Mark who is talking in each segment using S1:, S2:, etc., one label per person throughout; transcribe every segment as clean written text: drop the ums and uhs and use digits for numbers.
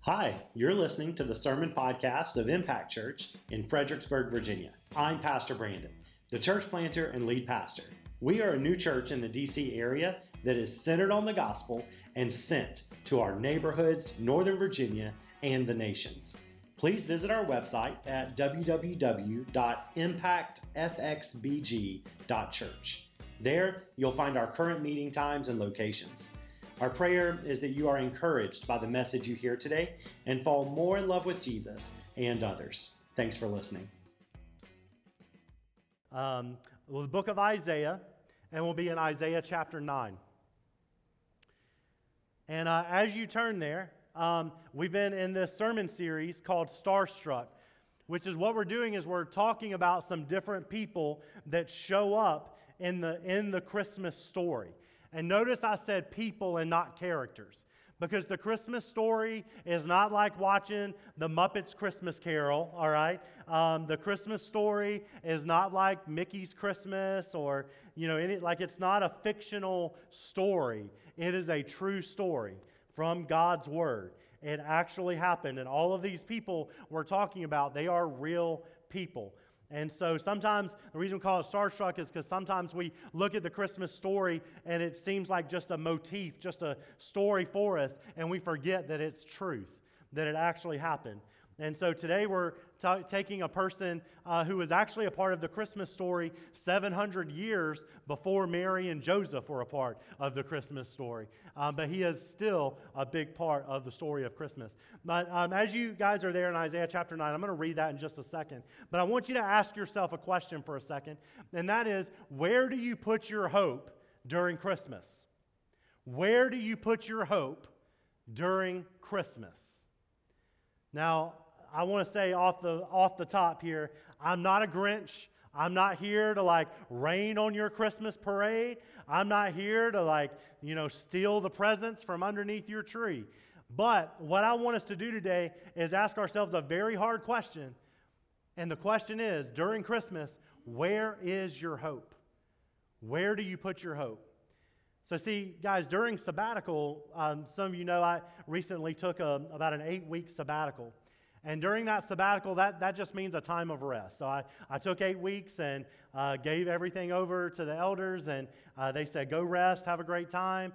S1: Hi, you're listening to the Sermon Podcast of Impact Church in Fredericksburg, Virginia. I'm Pastor Brandon, the church planter and lead pastor. We are a new church in the DC area that is centered on the gospel and sent to our neighborhoods, Northern Virginia, and the nations. Please visit our website at www.impactfxbg.church. There, you'll find our current meeting times and locations. Our prayer is that you are encouraged by the message you hear today and fall more in love with Jesus and others. Thanks for listening.
S2: The book of Isaiah, and we'll be in Isaiah chapter 9. And as you turn there, we've been in this sermon series called Starstruck, which is what we're doing is we're talking about some different people that show up in the Christmas story. And notice I said people and not characters, because the Christmas story is not like watching the Muppets Christmas Carol, all right? The Christmas story is not like Mickey's Christmas or, it's not a fictional story. It is a true story from God's Word. It actually happened, and all of these people we're talking about, they are real people. And so sometimes the reason we call it Starstruck is because sometimes we look at the Christmas story and it seems like just a motif, just a story for us, and we forget that it's truth, that it actually happened. And so today we're taking a person who was actually a part of the Christmas story 700 years before Mary and Joseph were a part of the Christmas story. But he is still a big part of the story of Christmas. But as you guys are there in Isaiah chapter 9, I'm going to read that in just a second. But I want you to ask yourself a question for a second, and that is, where do you put your hope during Christmas? Where do you put your hope during Christmas? Now, I want to say off the top here, I'm not a Grinch. I'm not here to rain on your Christmas parade. I'm not here to steal the presents from underneath your tree. But what I want us to do today is ask ourselves a very hard question. And the question is, during Christmas, where is your hope? Where do you put your hope? So see, guys, during sabbatical, some of you know I recently took about an 8-week sabbatical. And during that sabbatical, that just means a time of rest. So I took 8 weeks and gave everything over to the elders, and they said, go rest, have a great time.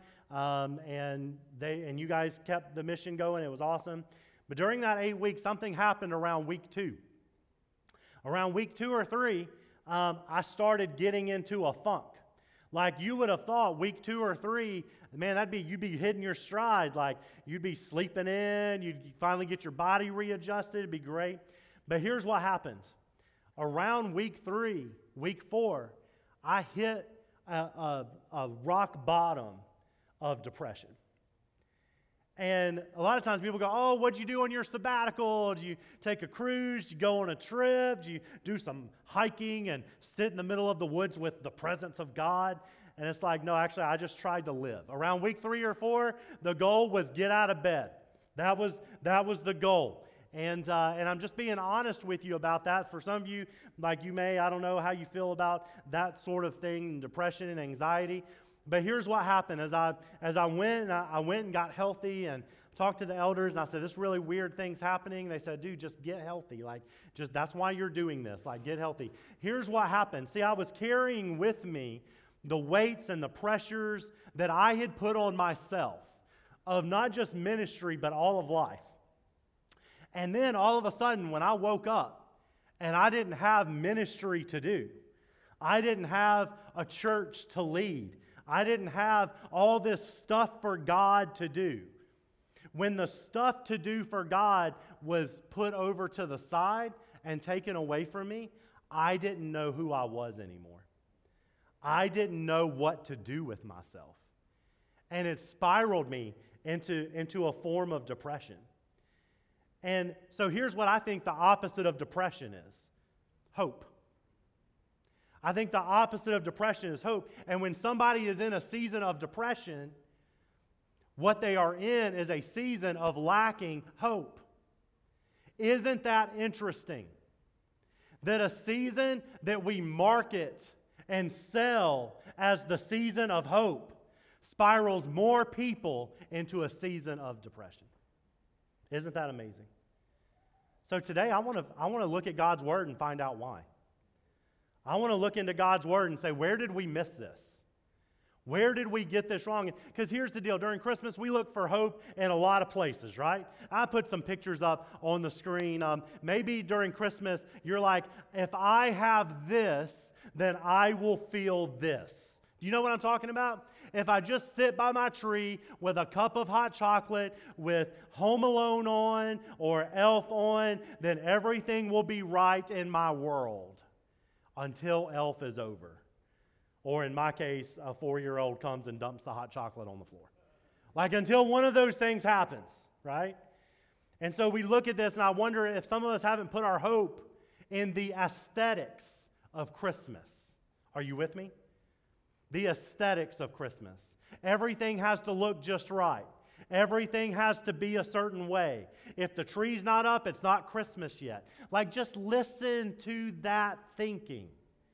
S2: And you guys kept the mission going. It was awesome. But during that 8 weeks, something happened around week 2. Around week 2 or 3, I started getting into a funk. Like you would have thought, week 2 or 3, man, you'd be hitting your stride. Like you'd be sleeping in, you'd finally get your body readjusted, it'd be great. But here's what happened. Around week 3, week 4, I hit a rock bottom of depression. And a lot of times people go, oh, what'd you do on your sabbatical? Did you take a cruise? Did you go on a trip? Did you do some hiking and sit in the middle of the woods with the presence of God? And it's like, no, actually, I just tried to live. Around week 3 or 4, the goal was get out of bed. That was the goal. And I'm just being honest with you about that. For some of you, I don't know how you feel about that sort of thing, depression and anxiety. But here's what happened. As I went and got healthy and talked to the elders, and I said, this really weird thing's happening. They said, dude, just get healthy. That's why you're doing this. Get healthy. Here's what happened. See, I was carrying with me the weights and the pressures that I had put on myself of not just ministry, but all of life. And then all of a sudden, when I woke up and I didn't have ministry to do, I didn't have a church to lead, I didn't have all this stuff for God to do. When the stuff to do for God was put over to the side and taken away from me, I didn't know who I was anymore. I didn't know what to do with myself. And it spiraled me into a form of depression. And so here's what I think the opposite of depression is: hope. I think the opposite of depression is hope. And when somebody is in a season of depression, what they are in is a season of lacking hope. Isn't that interesting? That a season that we market and sell as the season of hope spirals more people into a season of depression. Isn't that amazing? So today I want to look at God's Word and find out why. I want to look into God's Word and say, where did we miss this? Where did we get this wrong? Because here's the deal. During Christmas, we look for hope in a lot of places, right? I put some pictures up on the screen. Maybe during Christmas, you're like, if I have this, then I will feel this. Do you know what I'm talking about? If I just sit by my tree with a cup of hot chocolate with Home Alone on or Elf on, then everything will be right in my world until Elf is over. Or in my case, a 4-year-old comes and dumps the hot chocolate on the floor. Like until one of those things happens, right? And so we look at this and I wonder if some of us haven't put our hope in the aesthetics of Christmas. Are you with me? The aesthetics of Christmas. Everything has to look just right. Everything has to be a certain way. If the tree's not up, it's not Christmas yet. Like just listen to that thinking.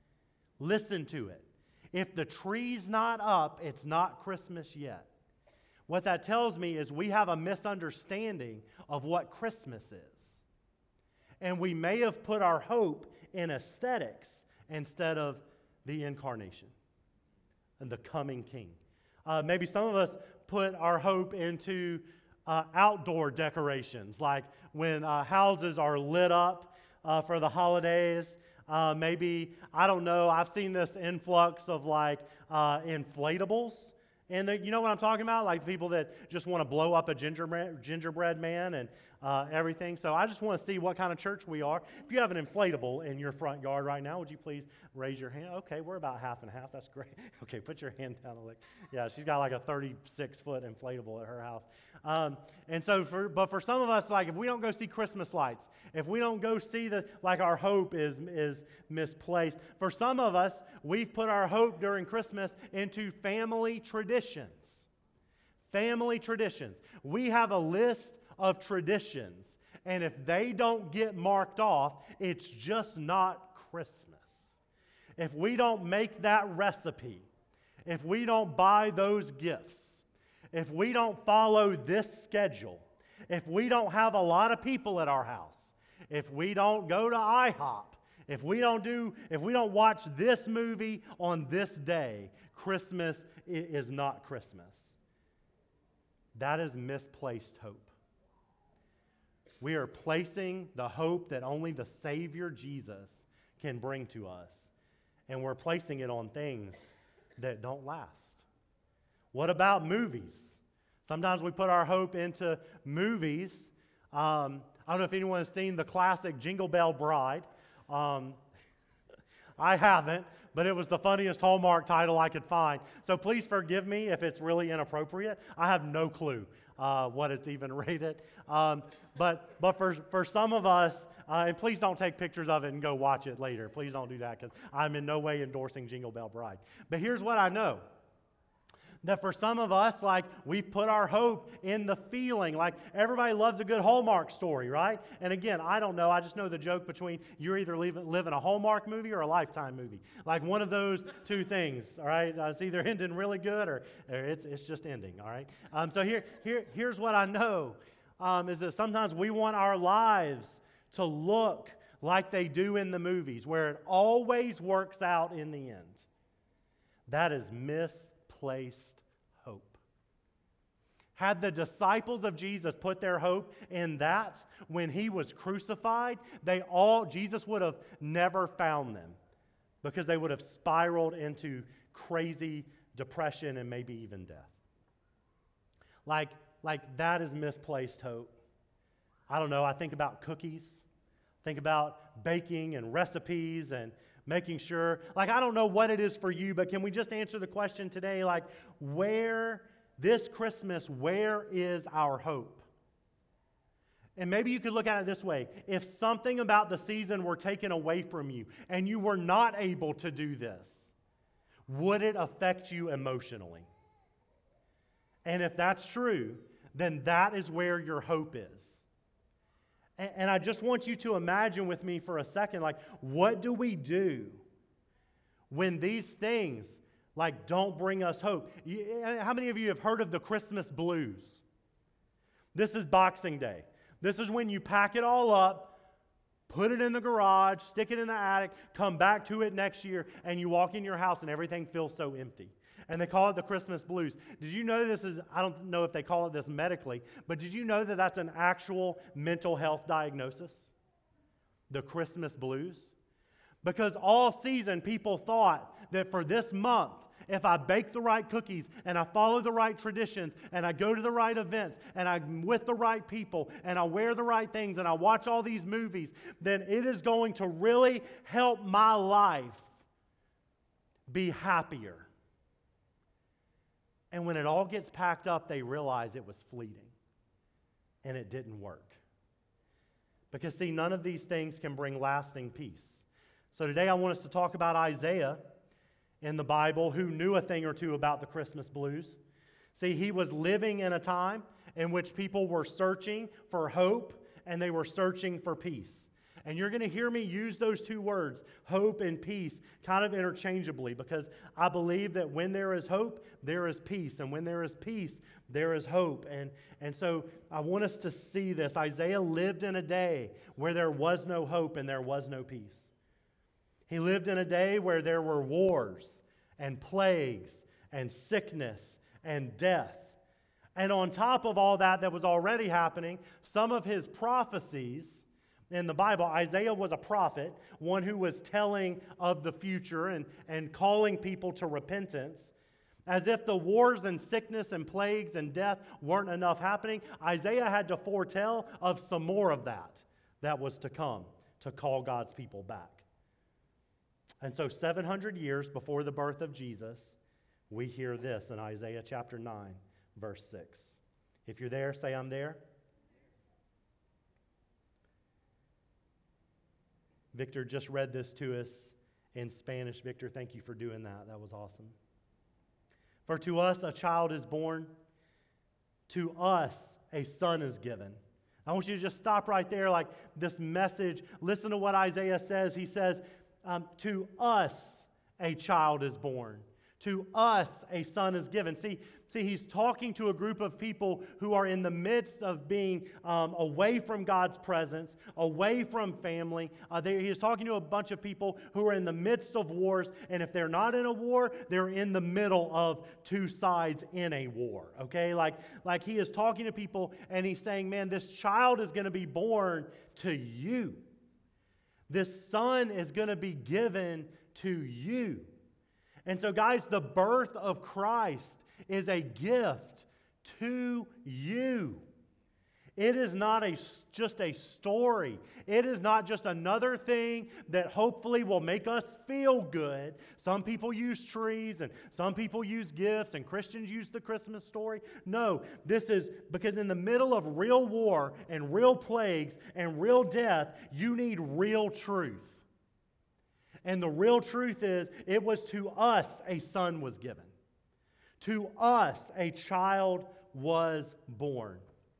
S2: Listen to it. If the tree's not up, it's not Christmas yet. What that tells me is we have a misunderstanding of what Christmas is. And we may have put our hope in aesthetics instead of the incarnation and the coming King. Maybe some of us put our hope into outdoor decorations, like when houses are lit up for the holidays. Maybe, I don't know, I've seen this influx of like inflatables. And you know what I'm talking about? Like people that just want to blow up a gingerbread man and everything. So I just want to see what kind of church we are. If you have an inflatable in your front yard right now, would you please raise your hand? Okay, we're about half and half. That's great. Okay, put your hand down. Yeah, she's got like a 36-foot inflatable at her house. And so, for some of us, like if we don't go see Christmas lights, if we don't go see our hope is misplaced. For some of us, we've put our hope during Christmas into family traditions. Family traditions. We have a list of traditions, and if they don't get marked off, it's just not Christmas. If we don't make that recipe, if we don't buy those gifts, if we don't follow this schedule, if we don't have a lot of people at our house, if we don't go to IHOP, if we don't watch this movie on this day, Christmas is not Christmas. That is misplaced hope. We are placing the hope that only the Savior Jesus can bring to us, and we're placing it on things that don't last. What about movies? Sometimes we put our hope into movies. I don't know if anyone has seen the classic Jingle Bell Bride. I haven't, but it was the funniest Hallmark title I could find. So please forgive me if it's really inappropriate. I have no clue what it's even rated. But for some of us, and please don't take pictures of it and go watch it later. Please don't do that because I'm in no way endorsing Jingle Bell Bride. But here's what I know. That for some of us, like, we put our hope in the feeling. Like, everybody loves a good Hallmark story, right? And again, I don't know. I just know the joke between you're either living a Hallmark movie or a Lifetime movie. Like, one of those two things, all right? It's either ending really good or it's just ending, all right? So here's what I know, is that sometimes we want our lives to look like they do in the movies, where it always works out in the end. That is misplaced hope. Had the disciples of Jesus put their hope in that when he was crucified, Jesus would have never found them, because they would have spiraled into crazy depression and maybe even death. Like that is misplaced hope. I don't know, I think about cookies, think about baking and recipes and making sure, like, I don't know what it is for you, but can we just answer the question today, like, this Christmas, where is our hope? And maybe you could look at it this way. If something about the season were taken away from you and you were not able to do this, would it affect you emotionally? And if that's true, then that is where your hope is. And I just want you to imagine with me for a second, like, what do we do when these things, like, don't bring us hope? How many of you have heard of the Christmas blues? This is Boxing Day. This is when you pack it all up, put it in the garage, stick it in the attic, come back to it next year, and you walk in your house and everything feels so empty. And they call it the Christmas blues. Did you know this is, I don't know if they call it this medically, but did you know that that's an actual mental health diagnosis? The Christmas blues? Because all season people thought that for this month, if I bake the right cookies and I follow the right traditions and I go to the right events and I'm with the right people and I wear the right things and I watch all these movies, then it is going to really help my life be happier. And when it all gets packed up, they realize it was fleeting and it didn't work. Because see, none of these things can bring lasting peace. So today I want us to talk about Isaiah in the Bible who knew a thing or two about the Christmas blues. See, he was living in a time in which people were searching for hope and they were searching for peace. And you're going to hear me use those two words, hope and peace, kind of interchangeably, because I believe that when there is hope, there is peace. And when there is peace, there is hope. And so I want us to see this. Isaiah lived in a day where there was no hope and there was no peace. He lived in a day where there were wars and plagues and sickness and death. And on top of all that was already happening, some of his prophecies in the Bible, Isaiah was a prophet, one who was telling of the future and calling people to repentance. As if the wars and sickness and plagues and death weren't enough happening, Isaiah had to foretell of some more of that was to come to call God's people back. And so 700 years before the birth of Jesus, we hear this in Isaiah chapter 9, verse 6. If you're there, say, I'm there. Victor just read this to us in Spanish. Victor, thank you for doing that. That was awesome. For to us a child is born, to us a son is given. I want you to just stop right there, like this message. Listen to what Isaiah says. He says, to us a child is born. To us a son is given. See, he's talking to a group of people who are in the midst of being away from God's presence, away from family. He's talking to a bunch of people who are in the midst of wars, and if they're not in a war, they're in the middle of two sides in a war, okay? Like he is talking to people, and he's saying, man, this child is going to be born to you. This son is going to be given to you. And so, guys, the birth of Christ is a gift to you. It is not just a story. It is not just another thing that hopefully will make us feel good. Some people use trees and some people use gifts and Christians use the Christmas story. No, this is because in the middle of real war and real plagues and real death, you need real truth. And the real truth is, it was to us a son was given. To us a child was born.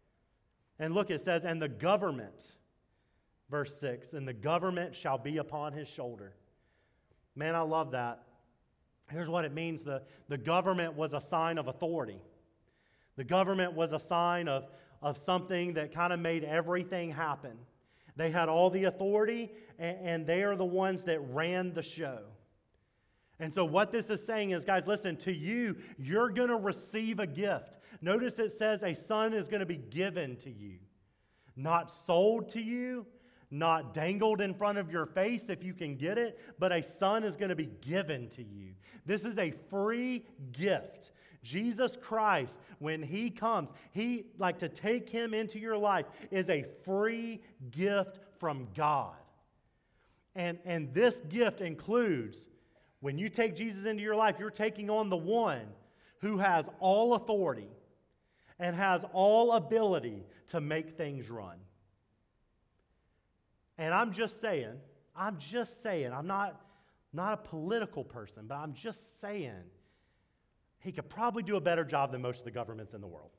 S2: And look, it says, and the government, verse 6, and the government shall be upon his shoulder. Man, I love that. Here's what it means. The government was a sign of authority. The government was a sign of something that kind of made everything happen. They had all the authority, and they are the ones that ran the show. And so what this is saying is, guys, listen, to you, you're going to receive a gift. Notice it says a son is going to be given to you. Not sold to you, not dangled in front of your face if you can get it, but a son is going to be given to you. This is a free gift. Jesus Christ, when he comes, to take him into your life is a free gift from God. And this gift includes, when you take Jesus into your life, you're taking on the one who has all authority and has all ability to make things run. And I'm just saying, I'm not a political person, but I'm just saying, he could probably do a better job than most of the governments in the world.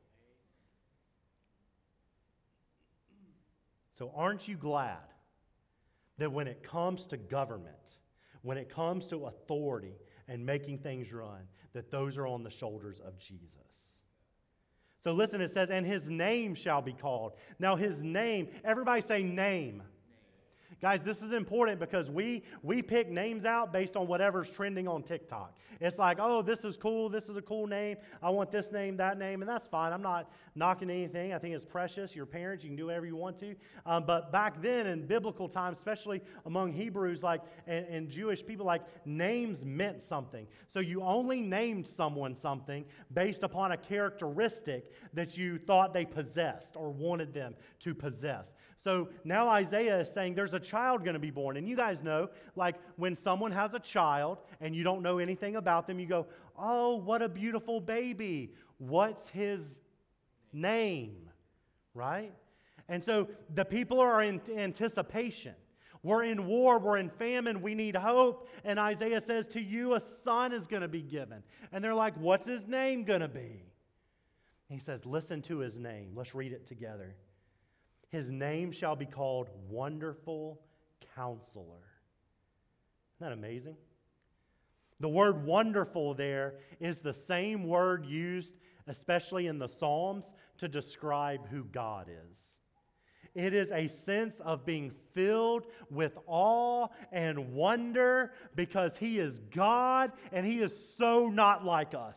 S2: So aren't you glad that when it comes to government, when it comes to authority and making things run, that those are on the shoulders of Jesus? So listen, it says, and his name shall be called. Now his name, everybody say name. Guys, this is important because we pick names out based on whatever's trending on TikTok. It's like, oh, this is cool. This is a cool name. I want this name, that name, and that's fine. I'm not knocking anything. I think it's precious. Your parents, you can do whatever you want to. But back then in biblical times, especially among Hebrews and Jewish people, names meant something. So you only named someone something based upon a characteristic that you thought they possessed or wanted them to possess. So now Isaiah is saying there's a child going to be born. And you guys know, when someone has a child and you don't know anything about them, you go, oh, what a beautiful baby. What's his name? Right? And so the people are in anticipation. We're in war, we're in famine, we need hope. And Isaiah says, to you a son is going to be given. And they're like, what's his name going to be? He says, listen to his name. Let's read it together. His name shall be called Wonderful Counselor. Isn't that amazing? The word wonderful there is the same word used, especially in the Psalms, to describe who God is. It is a sense of being filled with awe and wonder because He is God and He is so not like us.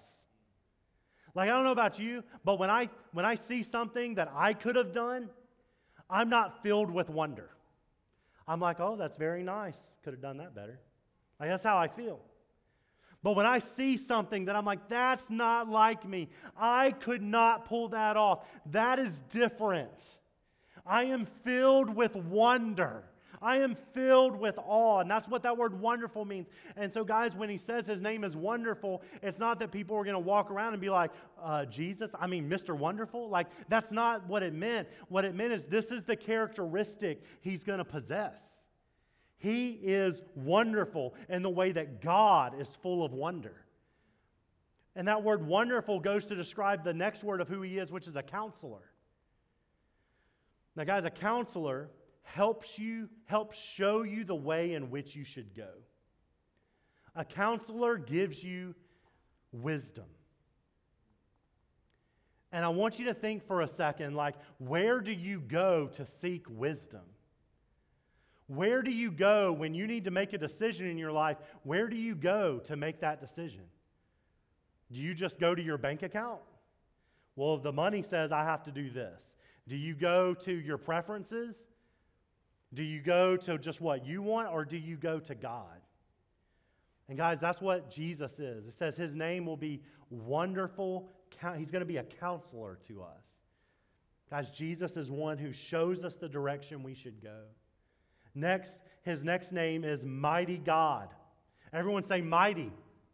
S2: I don't know about you, but when I see something that I could have done, I'm not filled with wonder. I'm like, oh, that's very nice. Could have done that better. That's how I feel. But when I see something that I'm like, that's not like me, I could not pull that off. That is different. I am filled with wonder. I am filled with awe. And that's what that word wonderful means. And so, guys, when he says his name is wonderful, it's not that people are going to walk around and be like, Mr. Wonderful. That's not what it meant. What it meant is this is the characteristic he's going to possess. He is wonderful in the way that God is full of wonder. And that word wonderful goes to describe the next word of who he is, which is a counselor. Now, guys, a counselor helps show you the way in which you should go. A counselor gives you wisdom. And I want you to think for a second, where do you go to seek wisdom? Where do you go when you need to make a decision in your life? Where do you go to make that decision? Do you just go to your bank account? Well, the money says I have to do this. Do you go to your preferences? Do you go to just what you want, or do you go to God? And guys, that's what Jesus is. It says his name will be Wonderful. He's going to be a counselor to us. Guys, Jesus is one who shows us the direction we should go. Next, his next name is Mighty God. Everyone say mighty.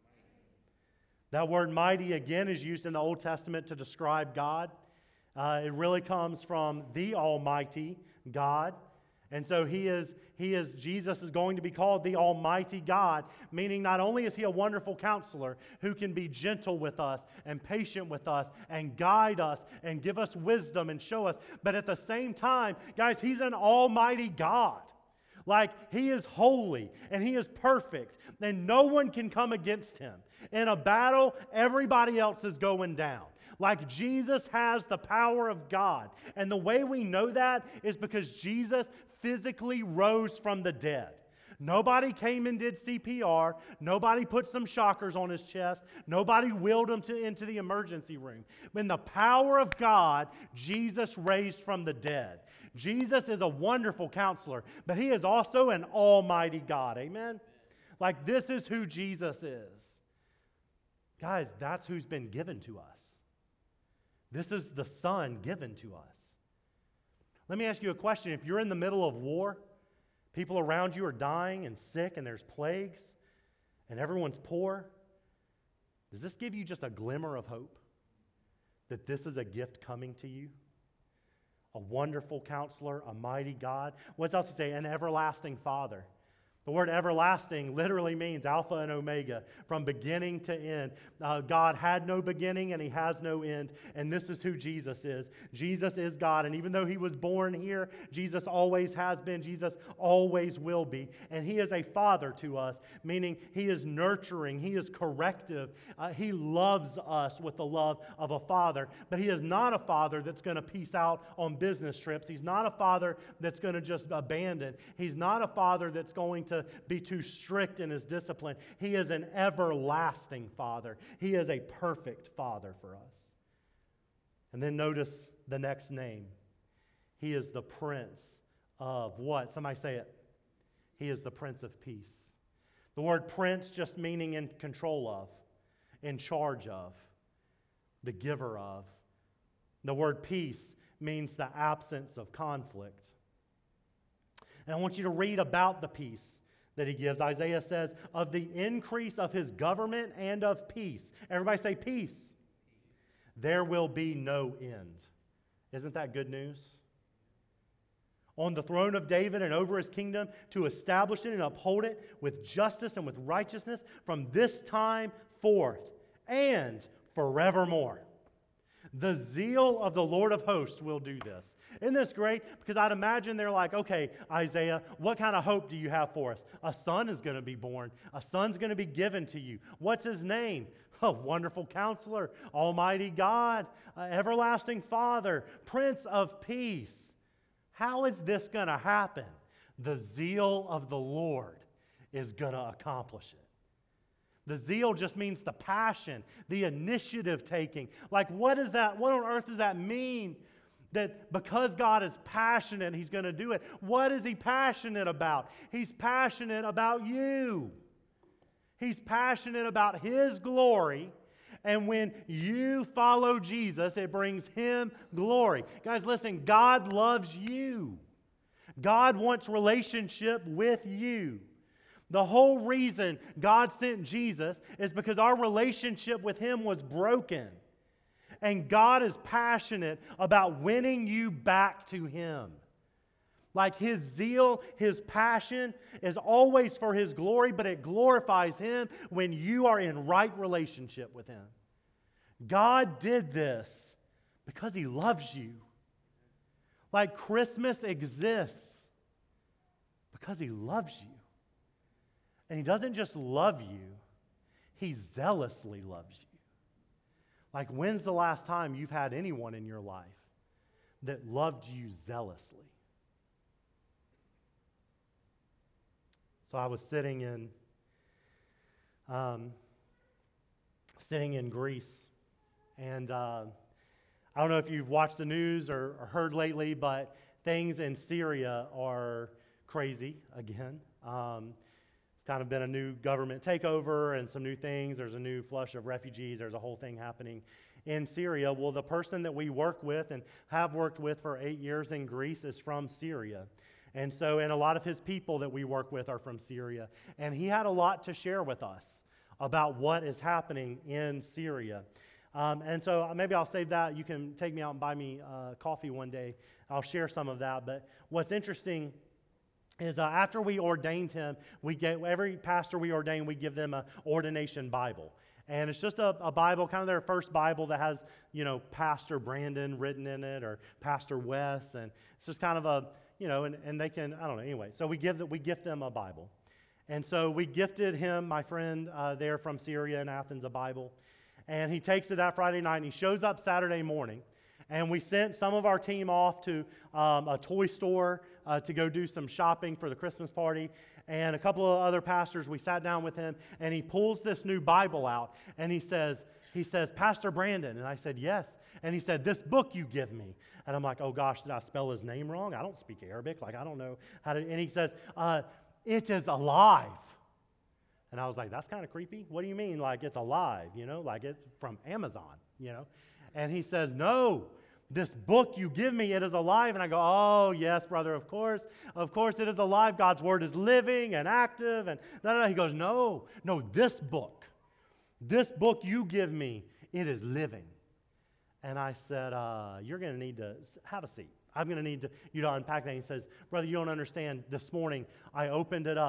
S2: That word mighty, again, is used in the Old Testament to describe God. It really comes from the Almighty God. And so Jesus is going to be called the Almighty God, meaning not only is he a wonderful counselor who can be gentle with us and patient with us and guide us and give us wisdom and show us, but at the same time, guys, he's an almighty God. He is holy and he is perfect and no one can come against him. In a battle, everybody else is going down. Jesus has the power of God. And the way we know that is because Jesus physically rose from the dead. Nobody came and did CPR. Nobody put some shockers on his chest. Nobody wheeled him into the emergency room. In the power of God, Jesus raised from the dead. Jesus is a wonderful counselor, but he is also an almighty God. Amen? This is who Jesus is. Guys, that's who's been given to us. This is the Son given to us. Let me ask you a question. If you're in the middle of war, people around you are dying and sick and there's plagues and everyone's poor, does this give you just a glimmer of hope that this is a gift coming to you? A wonderful counselor, a mighty God. What's else to say? An everlasting Father. The word everlasting literally means Alpha and Omega, from beginning to end. God had no beginning and he has no end, and this is who Jesus is. Jesus is God, and even though he was born here, Jesus always has been, Jesus always will be. And he is a father to us, meaning he is nurturing, he is corrective. He loves us with the love of a father, but he is not a father that's going to peace out on business trips. He's not a father that's going to just abandon. He's not a father that's going to be too strict in his discipline. He is an everlasting Father. He is a perfect Father for us. And then notice the next name. He is the Prince of what? Somebody say it. He is the Prince of Peace. The word prince just meaning in control of, in charge of, the giver of. The word peace means the absence of conflict. And I want you to read about the peace that he gives. Isaiah says, of the increase of his government and of peace. Everybody say peace. There will be no end. Isn't that good news? On the throne of David and over his kingdom, to establish it and uphold it with justice and with righteousness from this time forth and forevermore. The zeal of the Lord of hosts will do this. Isn't this great? Because I'd imagine they're like, okay, Isaiah, what kind of hope do you have for us? A son is going to be born. A son's going to be given to you. What's his name? Oh, Wonderful Counselor, Almighty God, Everlasting Father, Prince of Peace. How is this going to happen? The zeal of the Lord is going to accomplish it. The zeal just means the passion, the initiative taking. Like, what is that? What on earth does that mean? That because God is passionate, he's going to do it. What is he passionate about? He's passionate about you. He's passionate about his glory. And when you follow Jesus, it brings him glory. Guys, listen, God loves you. God wants relationship with you. The whole reason God sent Jesus is because our relationship with him was broken. And God is passionate about winning you back to him. Like his zeal, his passion is always for his glory, but it glorifies him when you are in right relationship with him. God did this because he loves you. Like Christmas exists because he loves you. And he doesn't just love you, he zealously loves you. Like, when's the last time you've had anyone in your life that loved you zealously? So I was sitting in Greece, and I don't know if you've watched the news or heard lately, but things in Syria are crazy again. It's kind of been a new government takeover and some new things. There's a new flush of refugees. There's a whole thing happening in Syria. Well, the person that we work with and have worked with for 8 years in Greece is from Syria. And a lot of his people that we work with are from Syria. And he had a lot to share with us about what is happening in Syria. So maybe I'll save that. You can take me out and buy me coffee one day. I'll share some of that. But what's interesting is after we ordained him, every pastor we ordain, we give them an ordination Bible. And it's just a Bible, kind of their first Bible that has, Pastor Brandon written in it or Pastor Wes. And it's just kind of and they can, I don't know, anyway. So we gift them a Bible. And so we gifted him, my friend there from Syria in Athens, a Bible. And he takes it that Friday night and he shows up Saturday morning. And we sent some of our team off to a toy store to go do some shopping for the Christmas party. And a couple of other pastors, we sat down with him, and he pulls this new Bible out, and he says, Pastor Brandon. And I said, yes. And he said, this book you give me. And I'm like, oh gosh, did I spell his name wrong? I don't speak Arabic. Like, I don't know how to. And he says, it is alive. And I was like, that's kind of creepy. What do you mean? Like, it's alive, like it's from Amazon, And he says, no. This book you give me, it is alive. And I go, oh, yes, brother, of course it is alive. God's word is living and active. And He goes, no, this book you give me, it is living. And I said, you're going to need to have a seat. I'm going to need to, unpack that. And he says, brother, you don't understand. This morning, I opened it up,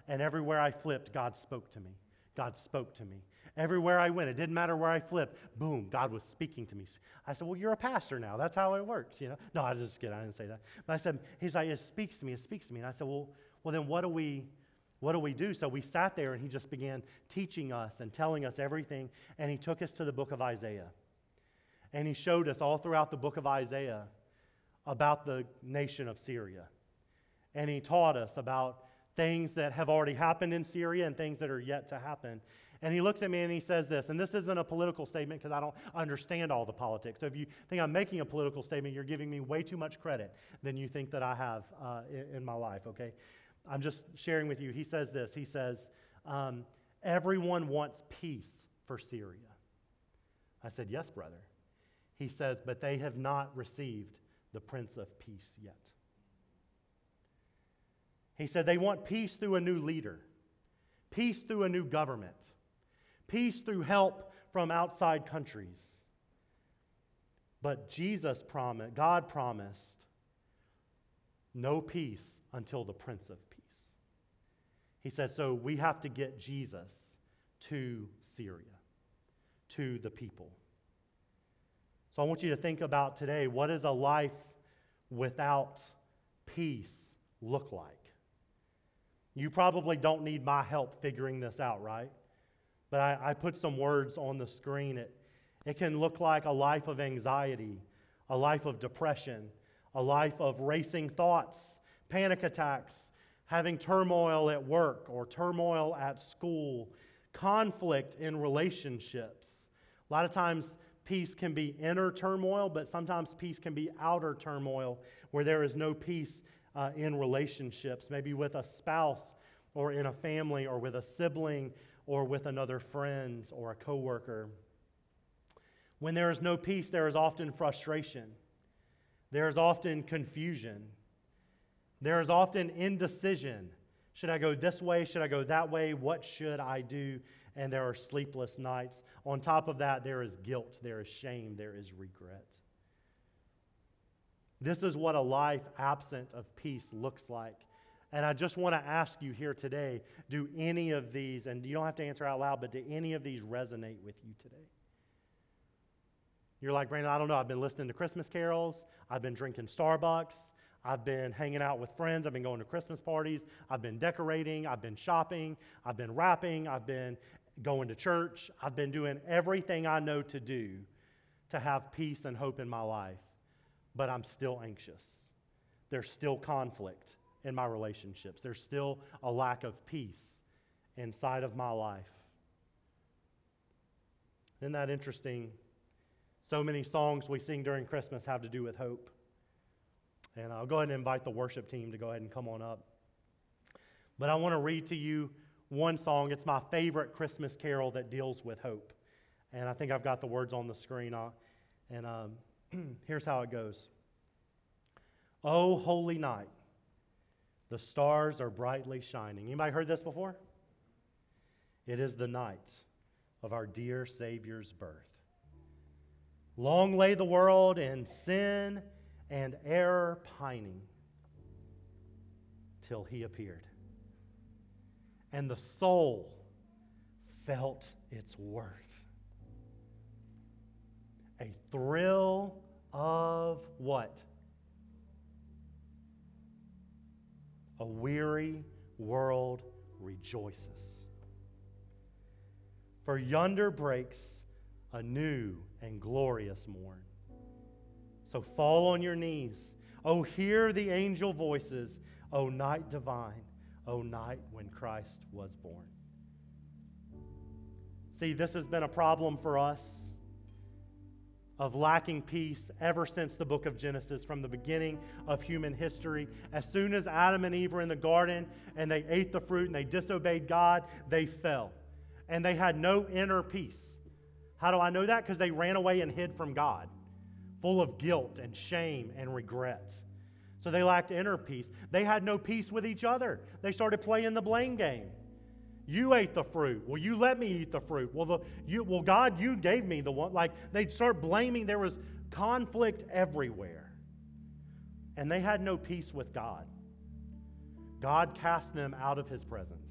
S2: And everywhere I flipped, God spoke to me. God spoke to me. Everywhere I went, it didn't matter where I flipped, boom, God was speaking to me. I said, well, you're a pastor now. That's how it works, you know. No, I was just kidding. I didn't say that. But I said, he's like, it speaks to me. It speaks to me. And I said, well, then what do we do? So we sat there, and he just began teaching us and telling us everything. And he took us to the book of Isaiah. And he showed us all throughout the book of Isaiah about the nation of Syria. And he taught us about things that have already happened in Syria and things that are yet to happen. And he looks at me and he says this, and this isn't a political statement because I don't understand all the politics. So if you think I'm making a political statement, you're giving me way too much credit than you think that I have in my life, okay? I'm just sharing with you. He says this. He says, everyone wants peace for Syria. I said, yes, brother. He says, but they have not received the Prince of Peace yet. He said they want peace through a new leader, peace through a new government, peace through help from outside countries. But God promised no peace until the Prince of Peace. He said, so we have to get Jesus to Syria, to the people. So I want you to think about today, what does a life without peace look like? You probably don't need my help figuring this out, right? But I put some words on the screen. It can look like a life of anxiety, a life of depression, a life of racing thoughts, panic attacks, having turmoil at work or turmoil at school, conflict in relationships. A lot of times peace can be inner turmoil, but sometimes peace can be outer turmoil where there is no peace in relationships, maybe with a spouse or in a family or with a sibling or with another friend or a coworker. When there is no peace, there is often frustration. There is often confusion. There is often indecision. Should I go this way? Should I go that way? What should I do? And there are sleepless nights. On top of that, there is guilt, there is shame, there is regret. This is what a life absent of peace looks like. And I just want to ask you here today, do any of these, and you don't have to answer out loud, but do any of these resonate with you today? You're like, Brandon, I don't know. I've been listening to Christmas carols. I've been drinking Starbucks. I've been hanging out with friends. I've been going to Christmas parties. I've been decorating. I've been shopping. I've been wrapping. I've been going to church. I've been doing everything I know to do to have peace and hope in my life. But I'm still anxious. There's still conflict in my relationships. There's still a lack of peace inside of my life. Isn't that interesting? So many songs we sing during Christmas have to do with hope. And I'll go ahead and invite the worship team to go ahead and come on up. But I want to read to you one song. It's my favorite Christmas carol that deals with hope. And I think I've got the words on the screen. Here's how it goes. Oh, holy night, the stars are brightly shining. Anybody heard this before? It is the night of our dear Savior's birth. Long lay the world in sin and error pining till he appeared. And the soul felt its worth. A thrill of what? A weary world rejoices. For yonder breaks a new and glorious morn. So fall on your knees. Oh, hear the angel voices. Oh, night divine. Oh, night when Christ was born. See, this has been a problem for us of lacking peace ever since the book of Genesis, from the beginning of human history. As soon as Adam and Eve were in the garden and they ate the fruit and they disobeyed God, they fell. And they had no inner peace. How do I know that? Because they ran away and hid from God, full of guilt and shame and regret. So they lacked inner peace. They had no peace with each other. They started playing the blame game. You ate the fruit. Well, you let me eat the fruit. Well, God, you gave me the one. Like, they'd start blaming. There was conflict everywhere. And they had no peace with God. God cast them out of his presence.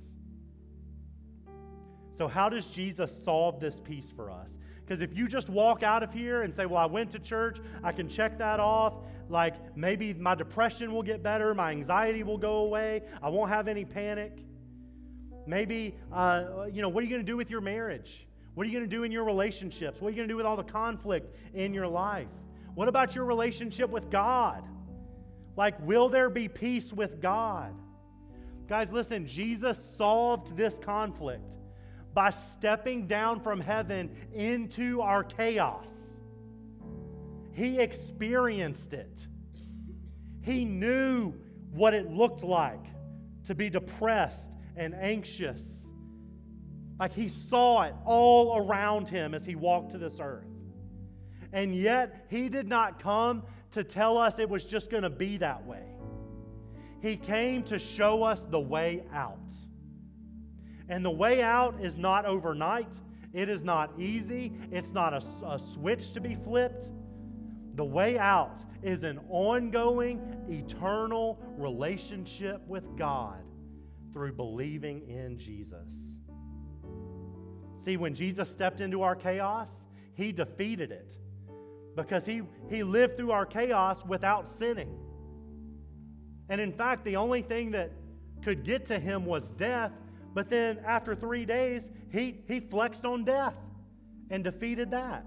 S2: So how does Jesus solve this piece for us? Because if you just walk out of here and say, well, I went to church, I can check that off, like maybe my depression will get better, my anxiety will go away, I won't have any panic. Maybe, what are you going to do with your marriage? What are you going to do in your relationships? What are you going to do with all the conflict in your life? What about your relationship with God? Like, will there be peace with God? Guys, listen, Jesus solved this conflict by stepping down from heaven into our chaos. He experienced it. He knew what it looked like to be depressed and anxious. Like he saw it all around him as he walked to this earth. And yet, he did not come to tell us it was just going to be that way. He came to show us the way out. And the way out is not overnight. It is not easy. It's not a switch to be flipped. The way out is an ongoing, eternal relationship with God through believing in Jesus. See, when Jesus stepped into our chaos, he defeated it because he lived through our chaos without sinning. And in fact, the only thing that could get to him was death. But then after 3 days, he flexed on death and defeated that.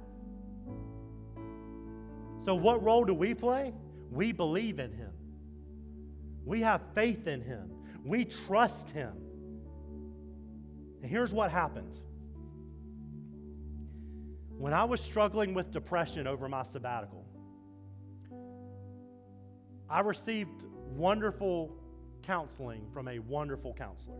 S2: So what role do we play? We believe in him. We have faith in him. We trust him. And here's what happened. When I was struggling with depression over my sabbatical, I received wonderful counseling from a wonderful counselor.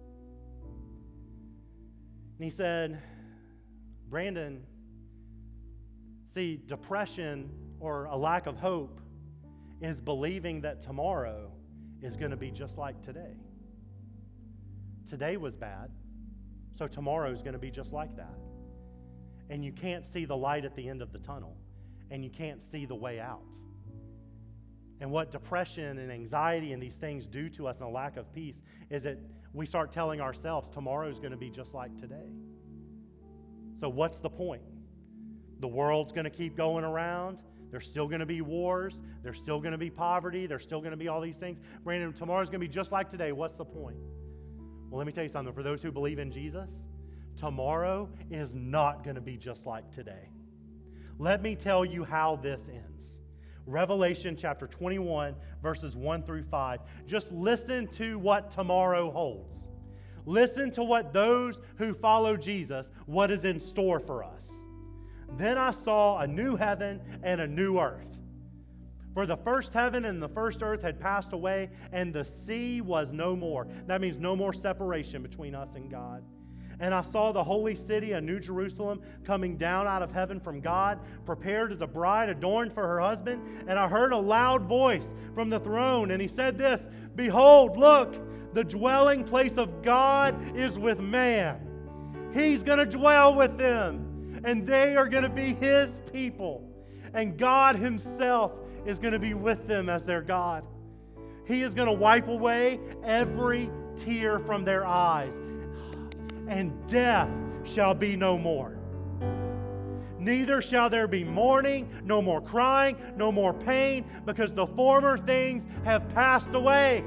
S2: And he said, Brandon, see, depression or a lack of hope is believing that tomorrow is going to be just like today. Today was bad, so tomorrow is going to be just like that. And you can't see the light at the end of the tunnel, and you can't see the way out. And what depression and anxiety and these things do to us and a lack of peace is that we start telling ourselves tomorrow is going to be just like today. So what's the point? The world's going to keep going around. There's still going to be wars. There's still going to be poverty. There's still going to be all these things. Brandon, tomorrow's going to be just like today. What's the point? Well, let me tell you something. For those who believe in Jesus, tomorrow is not going to be just like today. Let me tell you how this ends. Revelation chapter 21, verses 1 through 5. Just listen to what tomorrow holds. Listen to what those who follow Jesus, what is in store for us. Then I saw a new heaven and a new earth. For the first heaven and the first earth had passed away, and the sea was no more. That means no more separation between us and God. And I saw the holy city, a new Jerusalem, coming down out of heaven from God, prepared as a bride adorned for her husband. And I heard a loud voice from the throne, and he said this, Behold, look, the dwelling place of God is with man. He's going to dwell with them, and they are going to be his people. And God himself is going to be with them as their God. He is going to wipe away every tear from their eyes. And death shall be no more. Neither shall there be mourning, no more crying, no more pain, because the former things have passed away.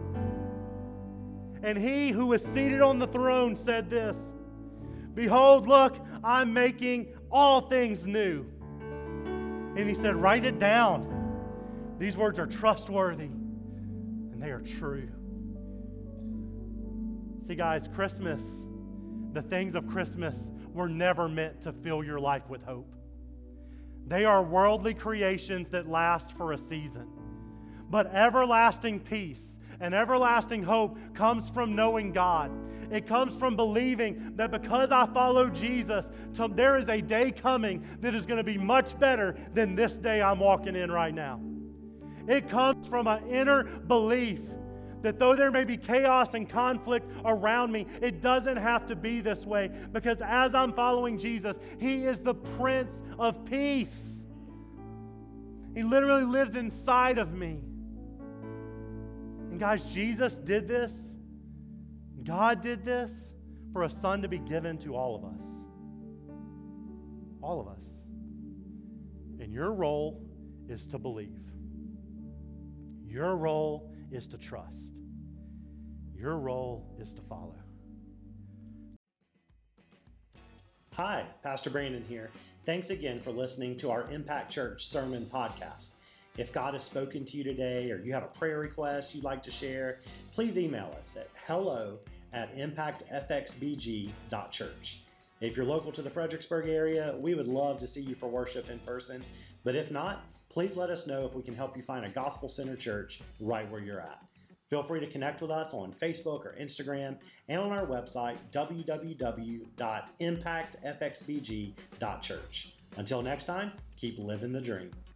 S2: And he who was seated on the throne said this, Behold, look, I'm making all things new. And he said, write it down. These words are trustworthy, and they are true. See, guys, Christmas, the things of Christmas were never meant to fill your life with hope. They are worldly creations that last for a season. But everlasting peace and everlasting hope comes from knowing God. It comes from believing that because I follow Jesus, there is a day coming that is going to be much better than this day I'm walking in right now. It comes from an inner belief that though there may be chaos and conflict around me, it doesn't have to be this way, because as I'm following Jesus, he is the Prince of Peace. He literally lives inside of me. And And guys, Jesus did this. God did this for a son to be given to all of us. All of us. And your role is to believe. Your role is to trust. Your role is to follow.
S1: Hi, Pastor Brandon here. Thanks again for listening to our Impact Church Sermon Podcast. If God has spoken to you today or you have a prayer request you'd like to share, please email us at hello@impactfxbg.church. If you're local to the Fredericksburg area, we would love to see you for worship in person. But if not, please let us know if we can help you find a gospel-centered church right where you're at. Feel free to connect with us on Facebook or Instagram and on our website, www.impactfxbg.church. Until next time, keep living the dream.